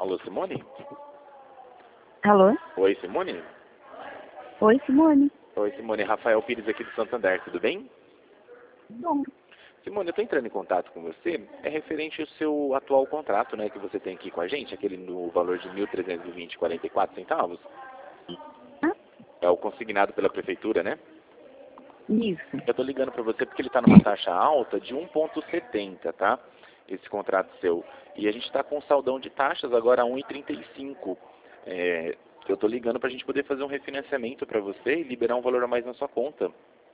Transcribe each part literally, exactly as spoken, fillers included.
Alô, Simone? Alô? Oi, Simone? Oi, Simone. Oi, Simone. Rafael Pires aqui do Santander, tudo bem? Bom. Simone, eu estou entrando em contato com você. É referente ao seu atual contrato, né, que você tem aqui com a gente, aquele no valor de mil trezentos e vinte e quarenta e quatro centavos. Ah, É o consignado pela prefeitura, né? isso. Eu estou ligando para você porque ele está numa taxa alta de um vírgula setenta, tá? Esse contrato seu. E a gente está com um saldão de taxas agora a um vírgula trinta e cinco. É, eu estou ligando para a gente poder fazer um refinanciamento para você e liberar um valor a mais na sua conta.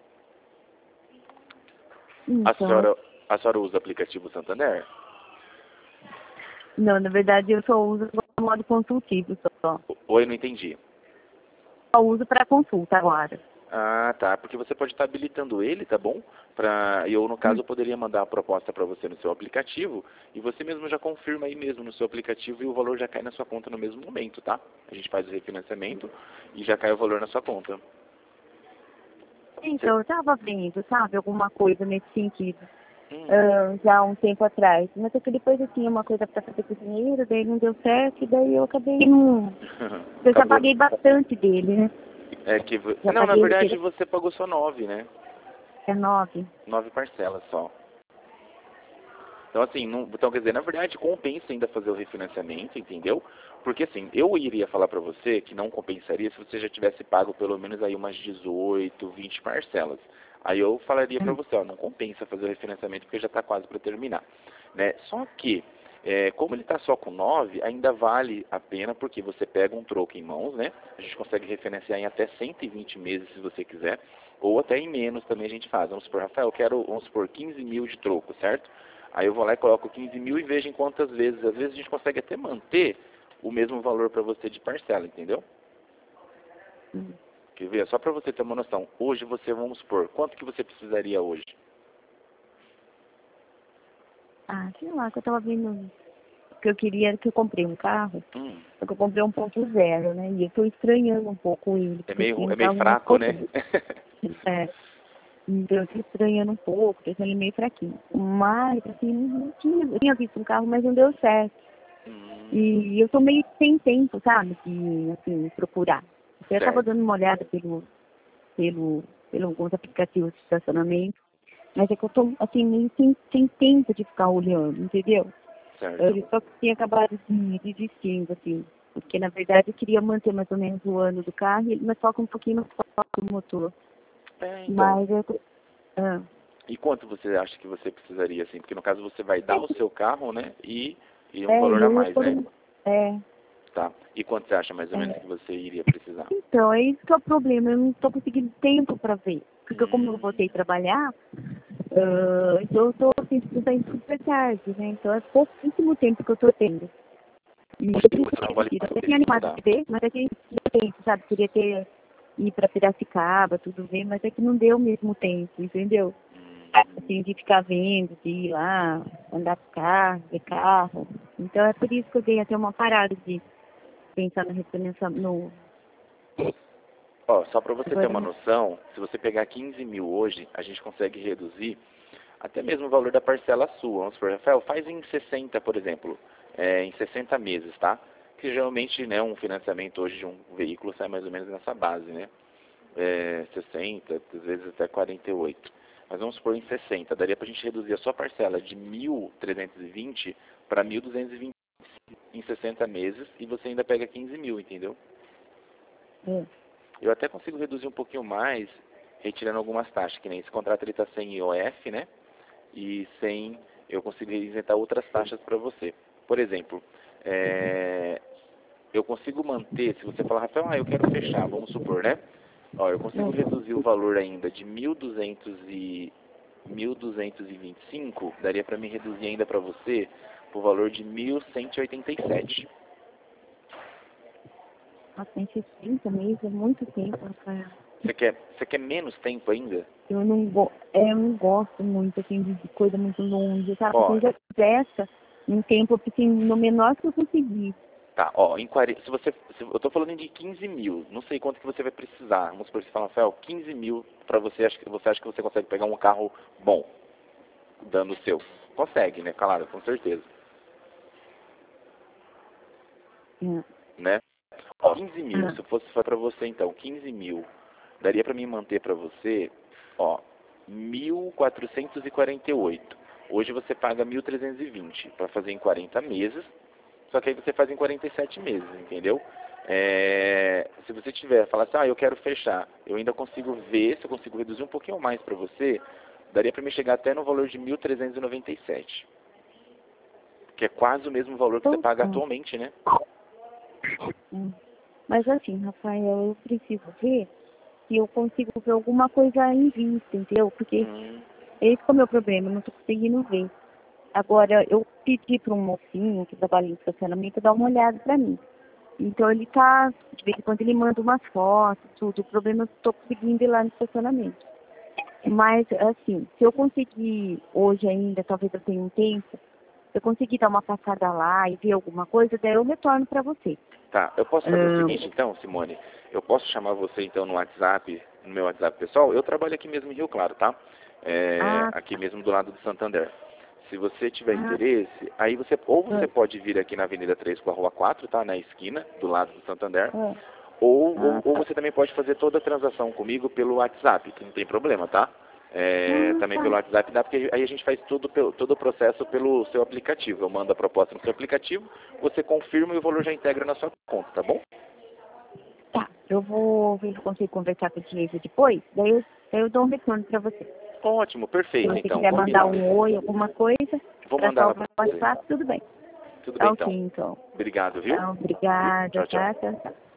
A Então, senhora, a senhora usa o aplicativo Santander? não, na verdade eu só uso no modo consultivo só. Oi, não entendi. Só uso para consulta agora. Ah, tá. Porque você pode estar habilitando ele, tá bom? Pra, eu, no caso, eu poderia mandar a proposta para você no seu aplicativo e você mesmo já confirma aí mesmo no seu aplicativo e o valor já cai na sua conta no mesmo momento, tá? A gente faz o refinanciamento e já cai o valor na sua conta. Então, eu estava vendo, sabe, alguma coisa nesse sentido. Hum. ah, já há um tempo atrás. Mas é que depois eu tinha uma coisa para fazer com o dinheiro, daí não deu certo, e daí eu acabei não. Eu já Acabou. paguei bastante dele, né? É que, vo- Já não, na paguei verdade inteiro. você pagou só nove, né? É nove. Nove parcelas só. Então, assim, não, então, quer dizer, na verdade, compensa ainda fazer o refinanciamento, entendeu? Porque, assim, eu iria falar para você que não compensaria se você já tivesse pago pelo menos aí umas dezoito, vinte parcelas. Aí eu falaria para você, ó, não compensa fazer o refinanciamento porque já está quase para terminar, né? Só que, é, como ele está só com nove, ainda vale a pena porque você pega um troco em mãos, né? A gente consegue refinanciar em até cento e vinte meses se você quiser, ou até em menos também a gente faz. Vamos supor, Rafael, eu quero, vamos supor, quinze mil de troco, certo? Aí eu vou lá e coloco quinze mil e vejo em quantas vezes. Às vezes a gente consegue até manter o mesmo valor para você de parcela, entendeu? Hum. Quer ver? Só para você ter uma noção. Hoje você, vamos supor, quanto que você precisaria hoje? Ah, sei lá, que eu tava vendo que eu queria, que eu comprei um carro, Hum, só que eu comprei um ponto zero, né? E eu tô estranhando um pouco ele, é porque assim, meio, um é meio carro muito fraco, né? potente. É. Então eu tô estranhando um pouco, tô achando ele meio fraquinho. Mas, assim, não tinha, eu tinha visto um carro, mas não deu certo. hum, E eu tô meio sem tempo, sabe, de, assim, procurar. Eu tava certo, dando uma olhada pelo, pelo, pelo alguns aplicativos de estacionamento, mas é que eu tô, assim, meio sem, sem tempo de ficar olhando, entendeu? certo. Eu só tinha acabado de desistindo, assim, porque na verdade eu queria manter mais ou menos o ano do carro, mas só com um pouquinho mais forte do motor. É, então. Mas eu tô, ah, E quanto você acha que você precisaria, assim? Porque no caso você vai dar o seu carro, né? E, e um é, valor e a eu ia mais, por né? um, é, Tá. E quanto você acha mais ou menos é. que você iria precisar? Então, é isso que é o problema, eu não estou conseguindo tempo para ver. Porque como eu Hum, voltei a trabalhar, ah, então eu estou assim, saindo super tarde, né? Então é pouquíssimo tempo que eu estou tendo. E eu e você não vale preciso, mais até a pena tinha animado estudar. de ver, mas é que não tem tempo, sabe? Queria ter, ir para Piracicaba, tudo ver, mas é que não deu o mesmo tempo, entendeu? Hum, Assim, de ficar vendo, de ir lá, andar com carro, ver carro. Então é por isso que eu dei até uma parada de pensar no refinanciamento, no... Ó, só para você ter Agora, uma noção, se você pegar quinze mil hoje, a gente consegue reduzir até mesmo o valor da parcela sua. Vamos supor, Rafael, faz em sessenta, por exemplo, é, em sessenta meses, tá? Que geralmente, né, um financiamento hoje de um veículo sai mais ou menos nessa base, né? É, sessenta, às vezes até quarenta e oito. Mas vamos supor em sessenta, daria para a gente reduzir a sua parcela de mil trezentos e vinte para mil duzentos e vinte em sessenta meses e você ainda pega quinze mil, entendeu? é. Eu até consigo reduzir um pouquinho mais, retirando algumas taxas, que nem esse contrato ele está sem I O F, né? E sem, eu consigo isentar outras taxas para você. Por exemplo, é, eu consigo manter, se você falar, Rafael, ah, eu quero fechar, vamos supor, né? Ó, eu consigo reduzir o valor ainda de mil duzentos e mil duzentos e vinte e cinco, daria para me reduzir ainda para você por valor de mil cento e oitenta e sete. Bastante trinta meses, é muito tempo, Rafael. Você quer, você quer menos tempo ainda? Eu não, go é, eu não gosto muito, assim, de coisa muito longe, sabe? Ó, Então já presta um tempo, assim, no menor que eu conseguir. tá, ó, em quarenta, se você, se, eu tô falando de quinze mil, não sei quanto que você vai precisar. Vamos supor que você fala, Rafael, quinze mil para você, acho que você acha que você consegue pegar um carro bom, dando o seu. Consegue, né? Claro, com certeza. Hum. né? Ó, quinze mil, Hum. se eu fosse para você então, quinze mil, daria para mim manter para você, ó, mil quatrocentos e quarenta e oito. Hoje você paga mil trezentos e vinte para fazer em quarenta meses, só que aí você faz em quarenta e sete meses, entendeu? É, se você tiver, falar assim, ah, eu quero fechar, eu ainda consigo ver se eu consigo reduzir um pouquinho mais para você, daria para me chegar até no valor de mil trezentos e noventa e sete, que é quase o mesmo valor que você paga Então, atualmente, né? hum. Mas assim, Rafael, eu preciso ver se eu consigo ver alguma coisa em vista, entendeu? Porque Hum, esse é o meu problema, eu não tô conseguindo ver. Agora, eu pedi para um mocinho que trabalha em estacionamento dar uma olhada para mim. Então ele tá, de vez em quando ele manda umas fotos, tudo. O problema é que eu tô conseguindo ir lá no estacionamento. Mas, assim, se eu conseguir hoje ainda, talvez eu tenha um tempo, se eu conseguir dar uma passada lá e ver alguma coisa, daí eu retorno para você. tá, eu posso fazer o Ahn, seguinte então, Simone, eu posso chamar você então no WhatsApp, no meu WhatsApp pessoal, eu trabalho aqui mesmo em Rio Claro, tá? É, ah, aqui mesmo do lado do Santander. Se você tiver ah, interesse, aí você, ou você ah, pode vir aqui na Avenida três com a Rua quatro, tá? Na esquina, do lado do Santander, ah, ou, ou, ah, ou tá. você também pode fazer toda a transação comigo pelo WhatsApp, que não tem problema, tá? É, Ah, também pelo tá. WhatsApp dá, porque aí a gente faz tudo, pelo, todo o processo pelo seu aplicativo. Eu mando a proposta no seu aplicativo, você confirma e o valor já integra na sua conta, tá bom? Tá, eu vou ver se eu consigo conversar com o Diego depois, daí eu, daí eu dou um retorno para você. Ótimo, Se perfeito, você então, quiser mandar combinado. um oi, alguma coisa, Vou para mandar só lá o pra você. WhatsApp, tudo bem. Tudo Tá bem, ok, então. então. Obrigado, viu? Então, obrigada, Tchau, tchau. tá? Tchau, tchau.